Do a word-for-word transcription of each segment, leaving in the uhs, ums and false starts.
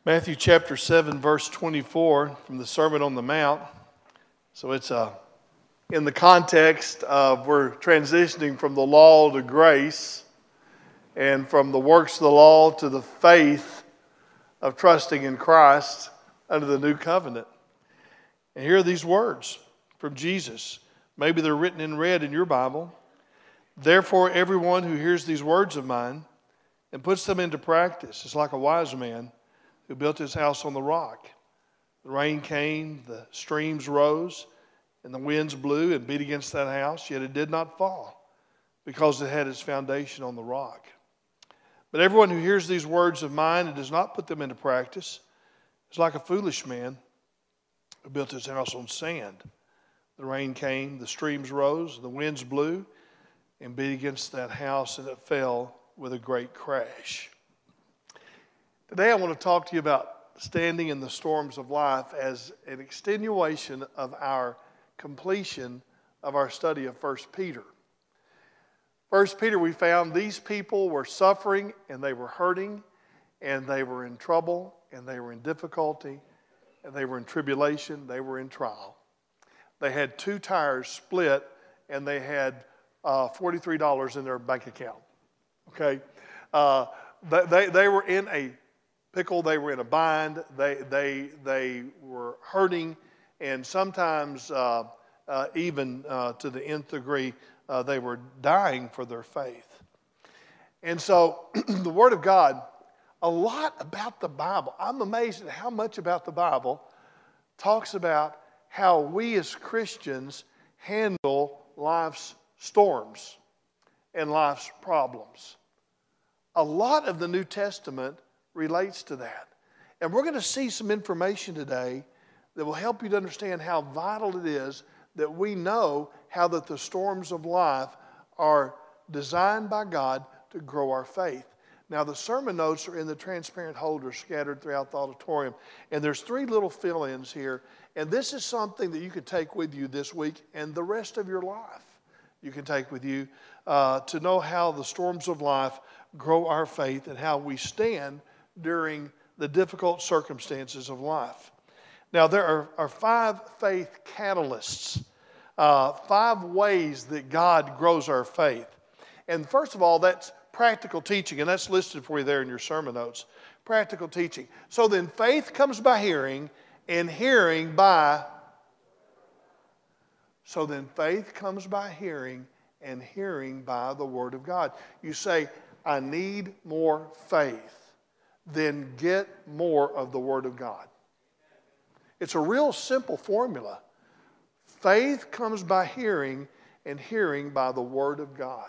Matthew chapter seven, verse twenty-four from the Sermon on the Mount. So it's uh, in the context of we're transitioning from the law to grace and from the works of the law to the faith of trusting in Christ under the new covenant. And here are these words from Jesus. Maybe they're written in red in your Bible. Therefore, everyone who hears these words of mine and puts them into practice is like a wise man who built his house on the rock. The rain came, the streams rose, and the winds blew and beat against that house, yet it did not fall, because it had its foundation on the rock. But everyone who hears these words of mine and does not put them into practice is like a foolish man who built his house on sand. The rain came, the streams rose, the winds blew, and beat against that house, and it fell with a great crash. Today I want to talk to you about standing in the storms of life as an extenuation of our completion of our study of First Peter. First Peter, we found these people were suffering and they were hurting and they were in trouble and they were in difficulty and they were in tribulation, they were in trial. They had two tires split and they had uh, forty-three dollars in their bank account. Okay, uh, they, they were in a pickle, they were in a bind, they, they, they were hurting, and sometimes uh, uh, even uh, to the nth degree, uh, they were dying for their faith. And so the Word of God, a lot about the Bible, I'm amazed at how much about the Bible talks about how we as Christians handle life's storms and life's problems. A lot of the New Testament relates to that. And we're going to see some information today that will help you to understand how vital it is that we know how that the storms of life are designed by God to grow our faith. Now, the sermon notes are in the transparent holders scattered throughout the auditorium. And there's three little fill-ins here. And this is something that you could take with you this week and the rest of your life. You can take with you uh, to know how the storms of life grow our faith and how we stand during the difficult circumstances of life. Now, there are, are five faith catalysts, uh, five ways that God grows our faith. And first of all, that's practical teaching, and that's listed for you there in your sermon notes. Practical teaching. So then faith comes by hearing, and hearing by... So then faith comes by hearing, and hearing by the Word of God. You say, I need more faith. Then get more of the Word of God. It's a real simple formula. Faith comes by hearing, and hearing by the Word of God.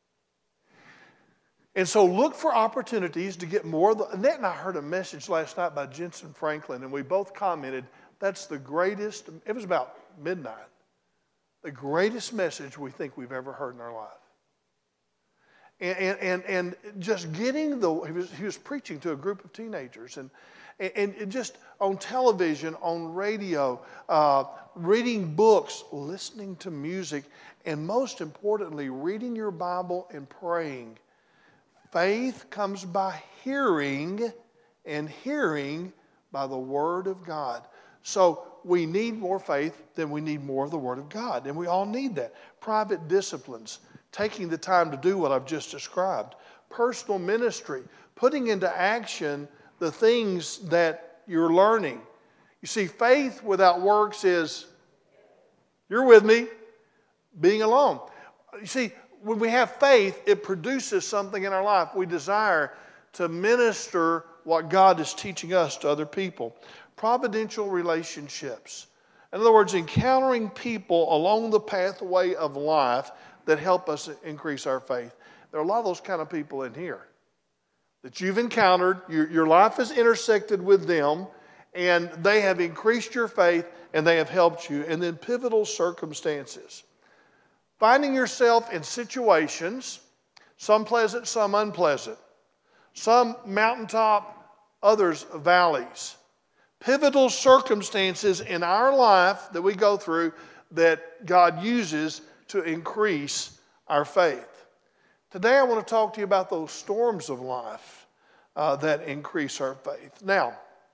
And so look for opportunities to get more. The, Annette and I heard a message last night by Jensen Franklin, and we both commented, that's the greatest, it was about midnight, the greatest message we think we've ever heard in our life. And, and, and just getting the, he was, he was preaching to a group of teenagers, and, and, and just on television, on radio, uh, reading books, listening to music, and most importantly, reading your Bible and praying. Faith comes by hearing, and hearing by the Word of God. So we need more faith, then we need more of the Word of God, and we all need that. Private disciplines. Taking the time to do what I've just described. Personal ministry. Putting into action the things that you're learning. You see, faith without works is, you're with me, being alone. You see, when we have faith, it produces something in our life. We desire to minister what God is teaching us to other people. Providential relationships. In other words, encountering people along the pathway of life that help us increase our faith. There are a lot of those kind of people in here that you've encountered. Your, your life has intersected with them, and they have increased your faith, and they have helped you. And then pivotal circumstances. Finding yourself in situations, some pleasant, some unpleasant. Some mountaintop, others valleys. Pivotal circumstances in our life that we go through that God uses to increase our faith. Today I want to talk to you about those storms of life uh, that increase our faith. Now,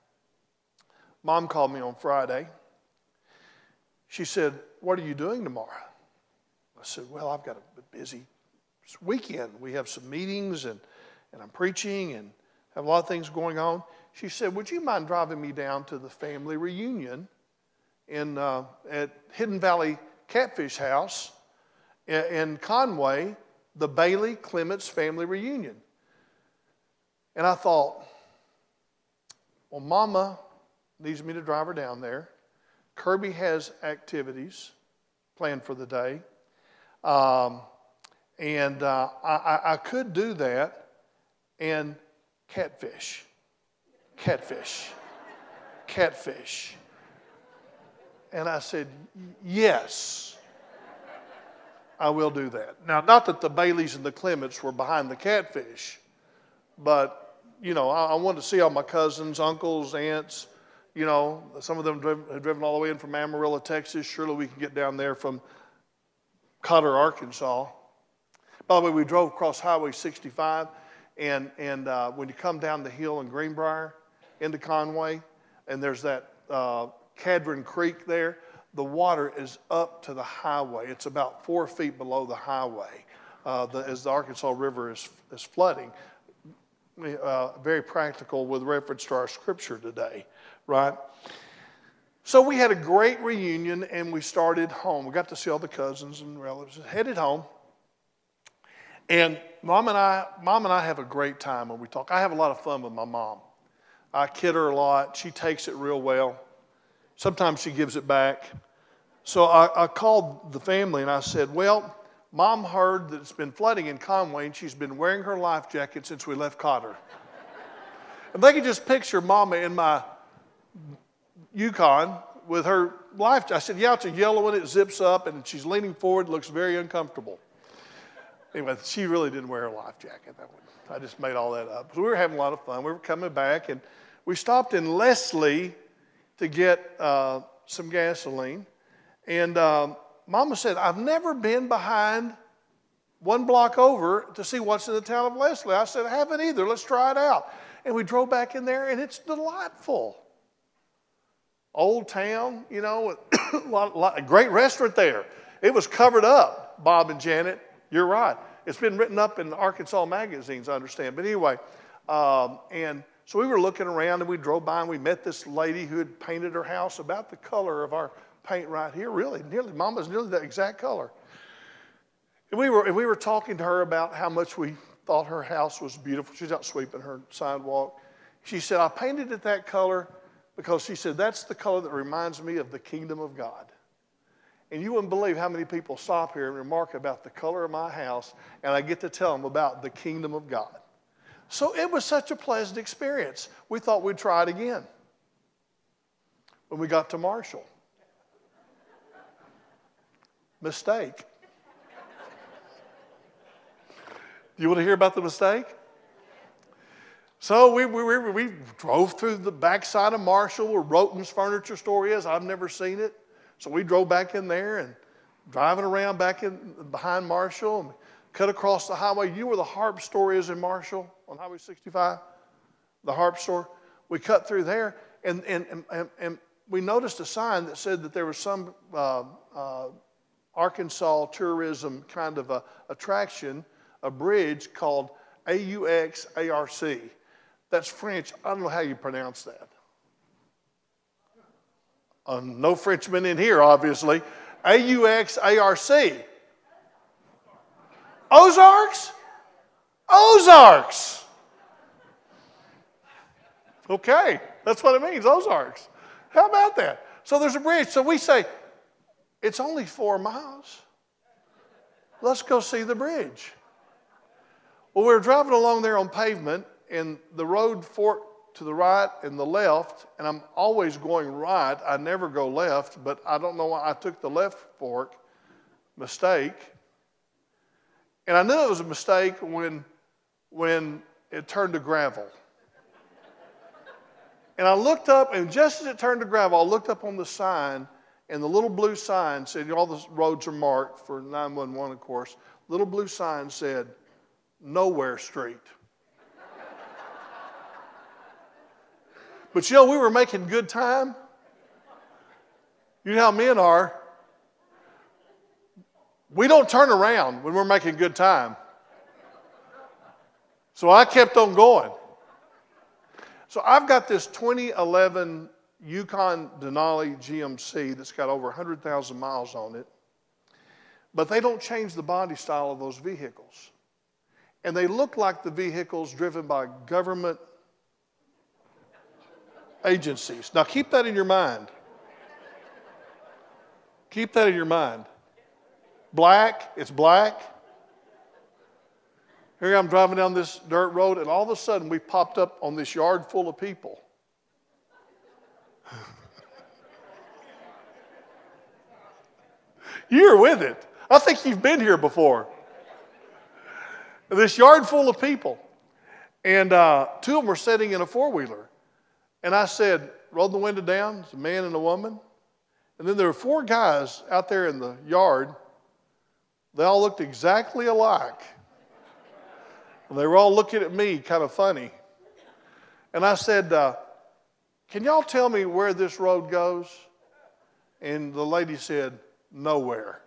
Mom called me on Friday. She said, "What are you doing tomorrow?" I said, "Well, I've got a busy weekend. We have some meetings and, and I'm preaching and have a lot of things going on." She said, "Would you mind driving me down to the family reunion in uh, at Hidden Valley Catfish House in, in Conway, the Bailey Clements family reunion?" And I thought, well, Mama needs me to drive her down there. Kirby has activities planned for the day. Um, and uh, I, I could do that and catfish. Catfish. Catfish. And I said, yes, I will do that. Now, not that the Baileys and the Clements were behind the catfish, but, you know, I, I wanted to see all my cousins, uncles, aunts. You know, some of them driven, have driven all the way in from Amarillo, Texas. Surely we can get down there from Cotter, Arkansas. By the way, we drove across Highway sixty-five, and, and uh, when you come down the hill in Greenbrier into Conway, and there's that uh, Cadron Creek there, the water is up to the highway. It's about four feet below the highway uh, the, as the Arkansas River is, is flooding. Uh, very practical with reference to our scripture today, right? So we had a great reunion, and we started home. We got to see all the cousins and relatives. Headed home, and mom and I, mom and I have a great time when we talk. I have a lot of fun with my mom. I kid her a lot. She takes it real well. Sometimes she gives it back. So I, I called the family and I said, "Well, Mom heard that it's been flooding in Conway, and she's been wearing her life jacket since we left Cotter." If they could just picture Mama in my Yukon with her life jacket. I said, "Yeah, it's a yellow one. It zips up, and she's leaning forward. Looks very uncomfortable." Anyway, she really didn't wear her life jacket. That one, I just made all that up. So we were having a lot of fun. We were coming back, and we stopped in Leslie to get uh, some gasoline. And um, Mama said, "I've never been behind one block over to see what's in the town of Leslie." I said, "I haven't either. Let's try it out." And we drove back in there, and it's delightful. Old town, you know, a, lot, lot, a great restaurant there. It was covered up, Bob and Janet. You're right. It's been written up in Arkansas magazines, I understand. But anyway, um, and so we were looking around, and we drove by, and we met this lady who had painted her house about the color of our paint right here. Really, nearly, Mama's nearly the exact color. And we were, and we were talking to her about how much we thought her house was beautiful. She's out sweeping her sidewalk. She said, "I painted it that color because," she said, "that's the color that reminds me of the kingdom of God." And you wouldn't believe how many people stop here and remark about the color of my house, and I get to tell them about the kingdom of God. So it was such a pleasant experience. We thought we'd try it again. When we got to Marshall, mistake. Do you want to hear about the mistake? So we, we, we, we drove through the backside of Marshall where Roten's furniture store is. I've never seen it. So we drove back in there and driving around back in behind Marshall and cut across the highway. You know where the Harp store is in Marshall on Highway sixty-five? The Harp store. We cut through there, and, and, and, and we noticed a sign that said that there was some uh, uh, Arkansas tourism kind of a attraction, a bridge called A U X A R C. That's French. I don't know how you pronounce that. Uh, no Frenchmen in here, obviously. A U X A R C. Ozarks? Ozarks. Okay, that's what it means, Ozarks. How about that? So there's a bridge. So we say, it's only four miles. Let's go see the bridge. Well, we were driving along there on pavement, and the road forked to the right and the left, and I'm always going right. I never go left, but I don't know why I took the left fork. Mistake. And I knew it was a mistake when, when it turned to gravel. And I looked up, and just as it turned to gravel, I looked up on the sign, and the little blue sign said, all the roads are marked for nine one one, of course. Little blue sign said, Nowhere Street. But you know, we were making good time. You know how men are. We don't turn around when we're making good time. So I kept on going. So I've got this twenty eleven Yukon Denali G M C that's got over one hundred thousand miles on it. But they don't change the body style of those vehicles. And they look like the vehicles driven by government agencies. Now keep that in your mind. Keep that in your mind. Black, it's black. Here I'm driving down this dirt road, and all of a sudden we popped up on this yard full of people. You're with it. I think you've been here before. This yard full of people. And uh, two of them were sitting in a four-wheeler. And I said, roll the window down. It's a man and a woman. And then there were four guys out there in the yard. They all looked exactly alike. And they were all looking at me kind of funny. And I said, uh, can y'all tell me where this road goes? And the lady said, nowhere.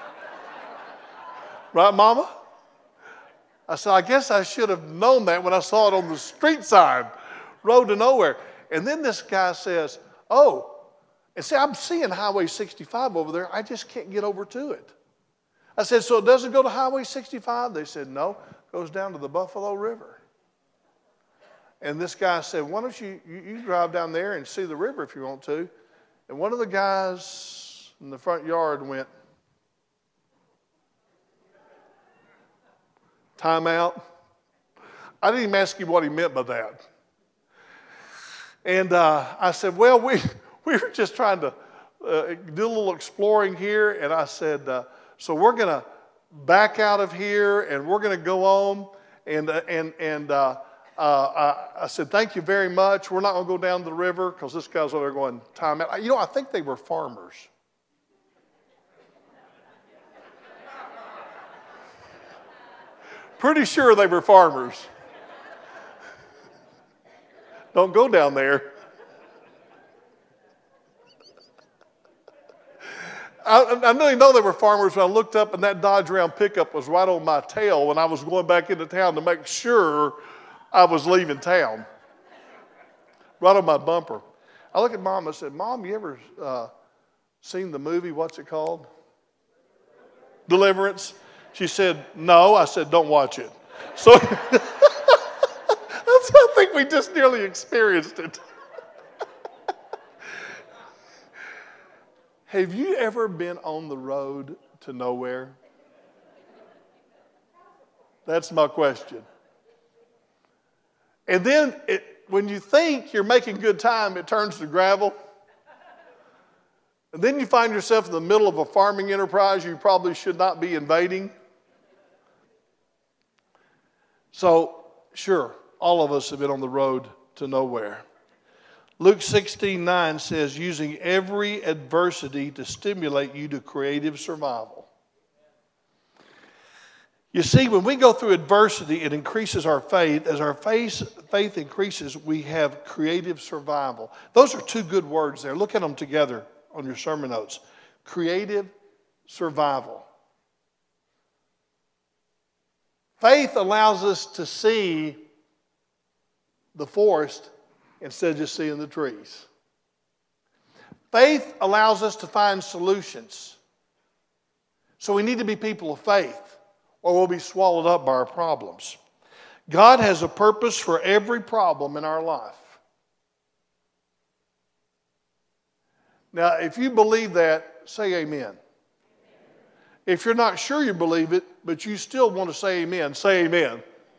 Right, Mama? I said, I guess I should have known that when I saw it on the street sign, road to nowhere. And then this guy says, oh, and see, I'm seeing Highway sixty-five over there. I just can't get over to it. I said, so it doesn't go to Highway sixty-five? They said, no, it goes down to the Buffalo River. And this guy said, why don't you, you, you drive down there and see the river if you want to. And one of the guys in the front yard went, time out. I didn't even ask him what he meant by that. And uh, I said, well, we, we were just trying to uh, do a little exploring here. And I said, uh, so we're going to back out of here and we're going to go on. And, uh, and, and uh, uh, I, I said, thank you very much. We're not going to go down the river because this guy's over there going, time out. You know, I think they were farmers. Pretty sure they were farmers. Don't go down there. I, I didn't know they were farmers when I looked up and that Dodge Ram pickup was right on my tail when I was going back into town to make sure I was leaving town. Right on my bumper. I looked at Mom and I said, Mom, you ever uh, seen the movie, what's it called? Deliverance. She said, no. I said, don't watch it. So I think we just nearly experienced it. Have you ever been on the road to nowhere? That's my question. And then it, when you think you're making good time, it turns to gravel. And then you find yourself in the middle of a farming enterprise you probably should not be invading. So, sure, all of us have been on the road to nowhere. Luke sixteen nine says, using every adversity to stimulate you to creative survival. You see, when we go through adversity, it increases our faith. As our faith, faith increases, we have creative survival. Those are two good words there. Look at them together on your sermon notes. Creative survival. Faith allows us to see the forest instead of just seeing the trees. Faith allows us to find solutions. So we need to be people of faith, or we'll be swallowed up by our problems. God has a purpose for every problem in our life. Now, if you believe that, say amen. If you're not sure you believe it, but you still want to say amen, say amen.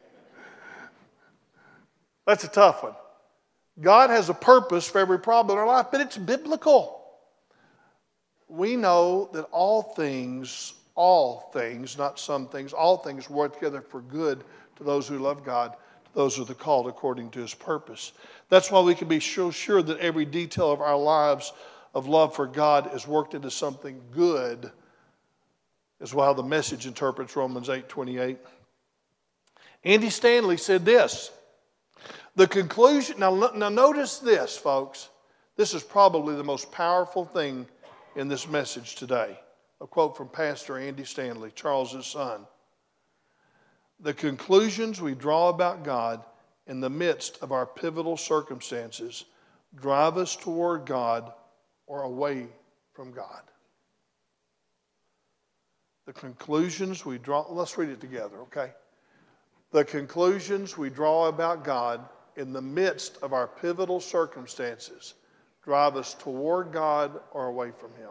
That's a tough one. God has a purpose for every problem in our life, but it's biblical. We know that all things, all things, not some things, all things work together for good to those who love God, to those who are called according to His purpose. That's why we can be so sure that every detail of our lives of love for God is worked into something good, is how the Message interprets Romans eight twenty-eight. Andy Stanley said this, The conclusion, now, now notice this, folks. This is probably the most powerful thing in this message today. A quote from Pastor Andy Stanley, Charles's son. The conclusions we draw about God in the midst of our pivotal circumstances drive us toward God or away from God. The conclusions we draw, let's read it together, okay? The conclusions we draw about God in the midst of our pivotal circumstances drive us toward God or away from Him.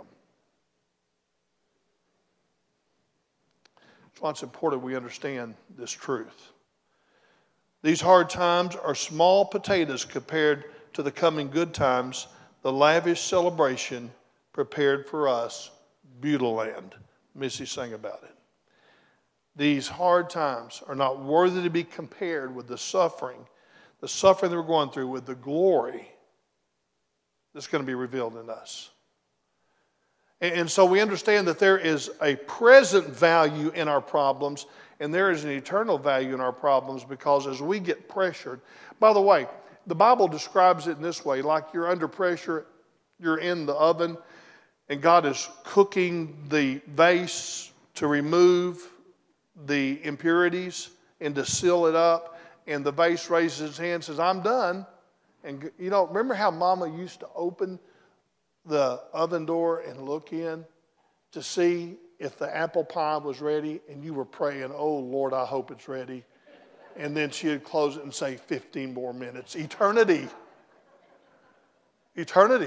That's why it's important we understand this truth. These hard times are small potatoes compared to the coming good times, the lavish celebration prepared for us, Beulah-land. Missy sang about it. These hard times are not worthy to be compared with the suffering, the suffering that we're going through, with the glory that's going to be revealed in us. And, and so we understand that there is a present value in our problems, and there is an eternal value in our problems, because as we get pressured, by the way, the Bible describes it in this way, like you're under pressure, you're in the oven, and God is cooking the vase to remove the impurities and to seal it up, and the vase raises its hand and says, I'm done. And you know, remember how Mama used to open the oven door and look in to see if the apple pie was ready, and you were praying, oh Lord, I hope it's ready. And then she'd close it and say, fifteen more minutes. Eternity. Eternity.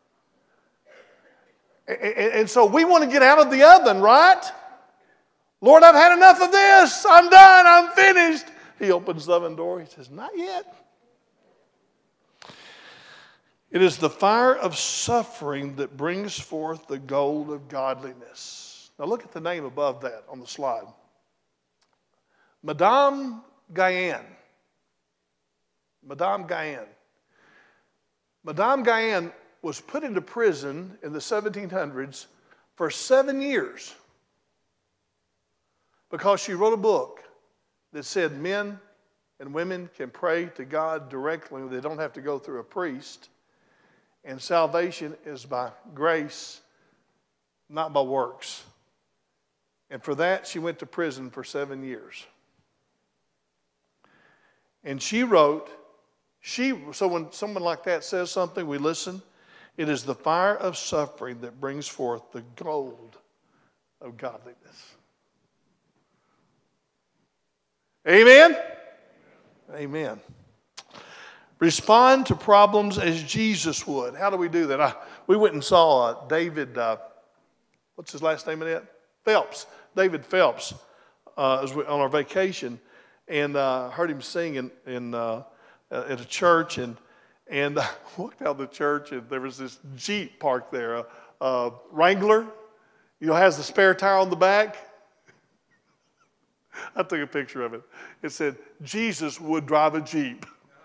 And so we want to get out of the oven, right? Lord, I've had enough of this. I'm done. I'm finished. He opens the oven door. He says, not yet. It is the fire of suffering that brings forth the gold of godliness. Now look at the name above that on the slide. Madame Guyon. Madame Guyon. Madame Guyon was put into prison in the seventeen hundreds for seven years because she wrote a book that said men and women can pray to God directly. They don't have to go through a priest. And salvation is by grace, not by works. And for that, she went to prison for seven years. And she wrote, she, so when someone like that says something, we listen. It is the fire of suffering that brings forth the gold of godliness. Amen? Amen. Respond to problems as Jesus would. How do we do that? I, we went and saw uh, David, uh, what's his last name in it? Phelps. David Phelps uh, as we, on our vacation, and uh, heard him sing in, in, uh, at a church, and and I walked out of the church, and there was this Jeep parked there, a, a Wrangler, you know, has the spare tire on the back. I took a picture of it. It said, Jesus would drive a Jeep.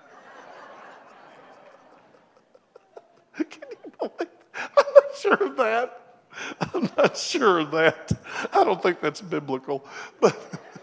Can you believe? I'm not sure of that. I'm not sure of that. I don't think that's biblical. But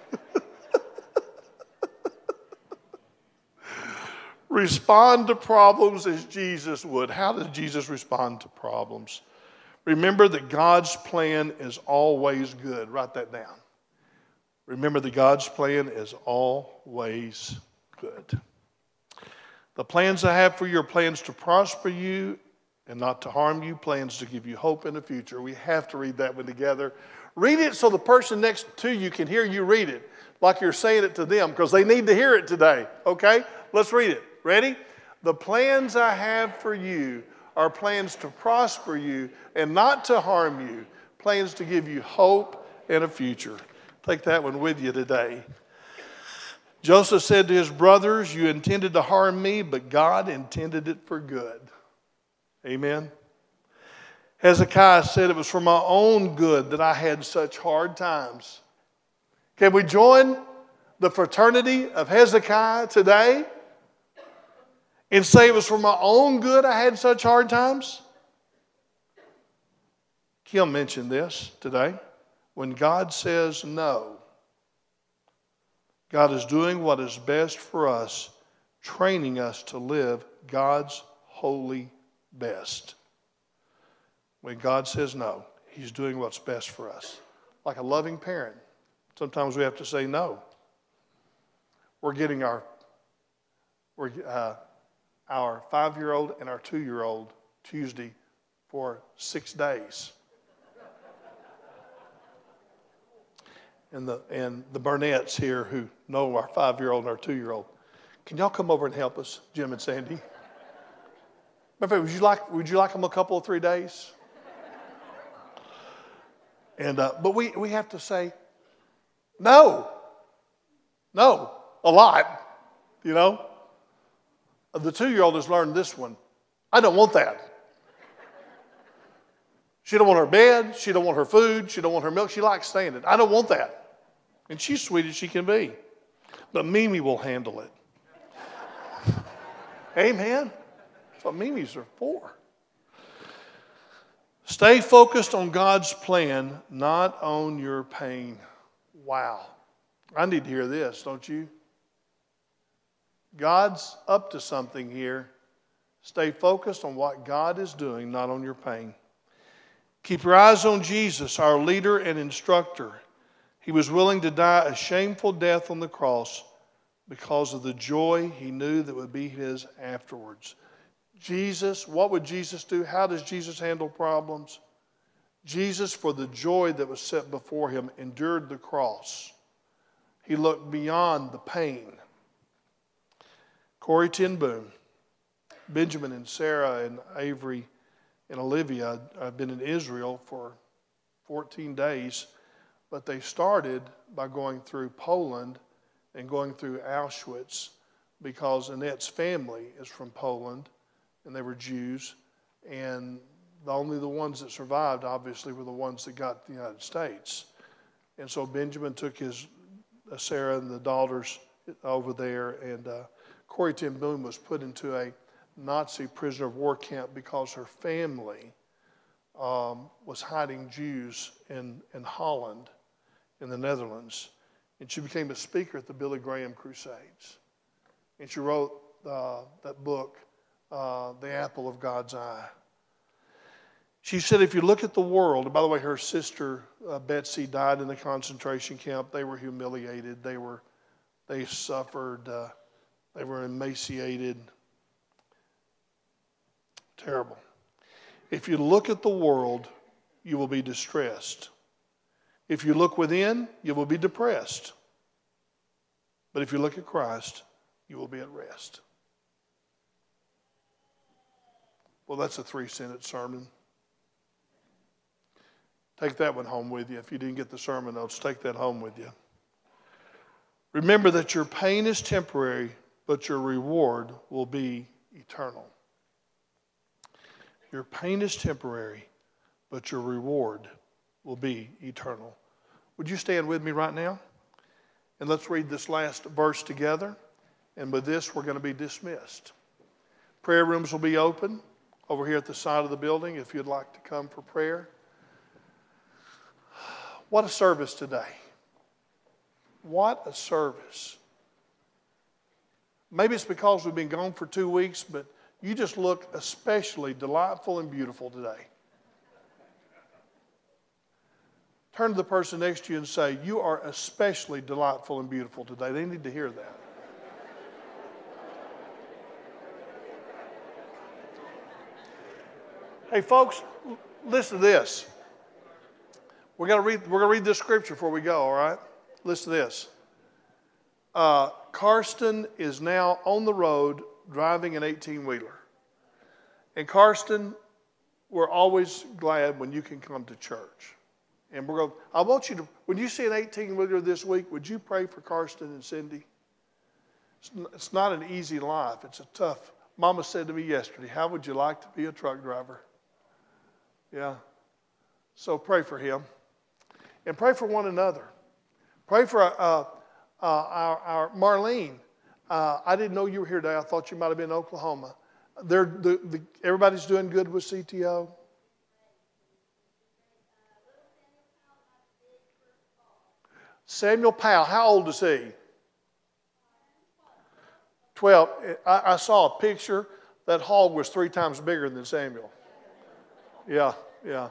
respond to problems as Jesus would. How did Jesus respond to problems? Remember that God's plan is always good. Write that down. Remember that God's plan is always good. The plans I have for you are plans to prosper you and not to harm you, plans to give you hope in the future. We have to read that one together. Read it so the person next to you can hear you read it, like you're saying it to them, because they need to hear it today. Okay? Let's read it. Ready? The plans I have for you are plans to prosper you and not to harm you, plans to give you hope and a future. Take that one with you today. Joseph said to his brothers, you intended to harm me, but God intended it for good. Amen. Hezekiah said it was for my own good that I had such hard times. Can we join the fraternity of Hezekiah today and say it was for my own good I had such hard times? Kim mentioned this today. When God says no, God is doing what is best for us training us to live God's holy best. When God says no, He's doing what's best for us. Like a loving parent, sometimes we have to say no. We're getting our we're, uh, our five-year-old and our two-year-old Tuesday for six days. And the and the Burnett's here who know our five-year-old and our two-year-old. Can y'all come over and help us, Jim and Sandy? Matter of fact, would you like would you like them a couple of three days? And uh, but we we have to say no, no a lot, you know. The two-year-old has learned this one. I don't want that. She don't want her bed. She don't want her food. She don't want her milk. She likes staying it. I don't want that. And she's sweet as she can be. But Mimi will handle it. Amen. That's what Mimis are for. Stay focused on God's plan, not on your pain. Wow. I need to hear this, don't you? God's up to something here. Stay focused on what God is doing, not on your pain. Keep your eyes on Jesus, our leader and instructor. He was willing to die a shameful death on the cross because of the joy he knew that would be his afterwards. Jesus, what would Jesus do? How does Jesus handle problems? Jesus, for the joy that was set before him, endured the cross. He looked beyond the pain. Corrie ten Boom, Benjamin and Sarah and Avery and Olivia have been in Israel for fourteen days, but they started by going through Poland and going through Auschwitz because Annette's family is from Poland and they were Jews, and the only the ones that survived obviously were the ones that got to the United States. And so Benjamin took his uh, Sarah and the daughters over there, and uh, Corrie ten Boom was put into a Nazi prisoner of war camp because her family um, was hiding Jews in, in Holland, in the Netherlands. And she became a speaker at the Billy Graham Crusades. And she wrote uh, that book, uh, The Apple of God's Eye. She said, if you look at the world, and by the way, her sister uh, Betsy died in the concentration camp. They were humiliated. They were, they suffered. Uh, they were emaciated. Terrible. If you look at the world, you will be distressed. If you look within, you will be depressed. But if you look at Christ, you will be at rest. Well, that's a three-sentence sermon. Take that one home with you. If you didn't get the sermon notes, take that home with you. Remember that your pain is temporary, but your reward will be eternal. Your pain is temporary, but your reward will be eternal. Would you stand with me right now? And let's read this last verse together. And with this, we're going to be dismissed. Prayer rooms will be open over here at the side of the building if you'd like to come for prayer. What a service today. What a service. Maybe it's because we've been gone for two weeks, but you just look especially delightful and beautiful today. Turn to the person next to you and say, you are especially delightful and beautiful today. They need to hear that. Hey, folks, listen to this. We're going to read, we're going to read this scripture before we go, all right? Listen to this. Uh, Karsten is now on the road driving an eighteen-wheeler. And Karsten, we're always glad when you can come to church. And we're going. I want you to, when you see an eighteen-wheeler this week, would you pray for Karsten and Cindy? It's not an easy life. It's a tough. Mama said to me yesterday, how would you like to be a truck driver? Yeah. So pray for him. And pray for one another. Pray for uh, uh, our, our Marlene. Uh, I didn't know you were here today. I thought you might have been in Oklahoma. They're, the, the, everybody's doing good with C T O? Samuel Powell, how old is he? twelve, I, I saw a picture. That hog was three times bigger than Samuel. Yeah, yeah.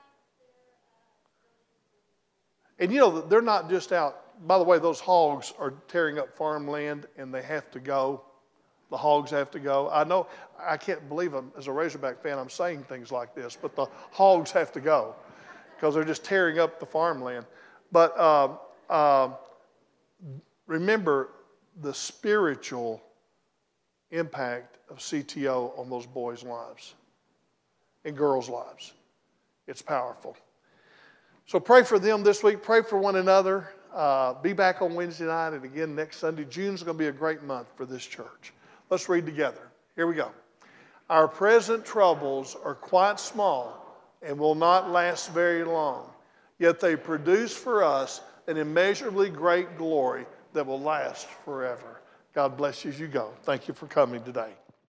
And you know, they're not just out. By the way, those hogs are tearing up farmland and they have to go. The hogs have to go. I know, I can't believe I'm, as a Razorback fan, I'm saying things like this, but the hogs have to go because they're just tearing up the farmland. But um, uh, remember the spiritual impact of C T O on those boys' lives and girls' lives. It's powerful. So pray for them this week. Pray for one another. Uh, be back on Wednesday night and again next Sunday. June's going to be a great month for this church. Let's read together. Here we go. Our present troubles are quite small and will not last very long, yet they produce for us an immeasurably great glory that will last forever. God bless you as you go. Thank you for coming today.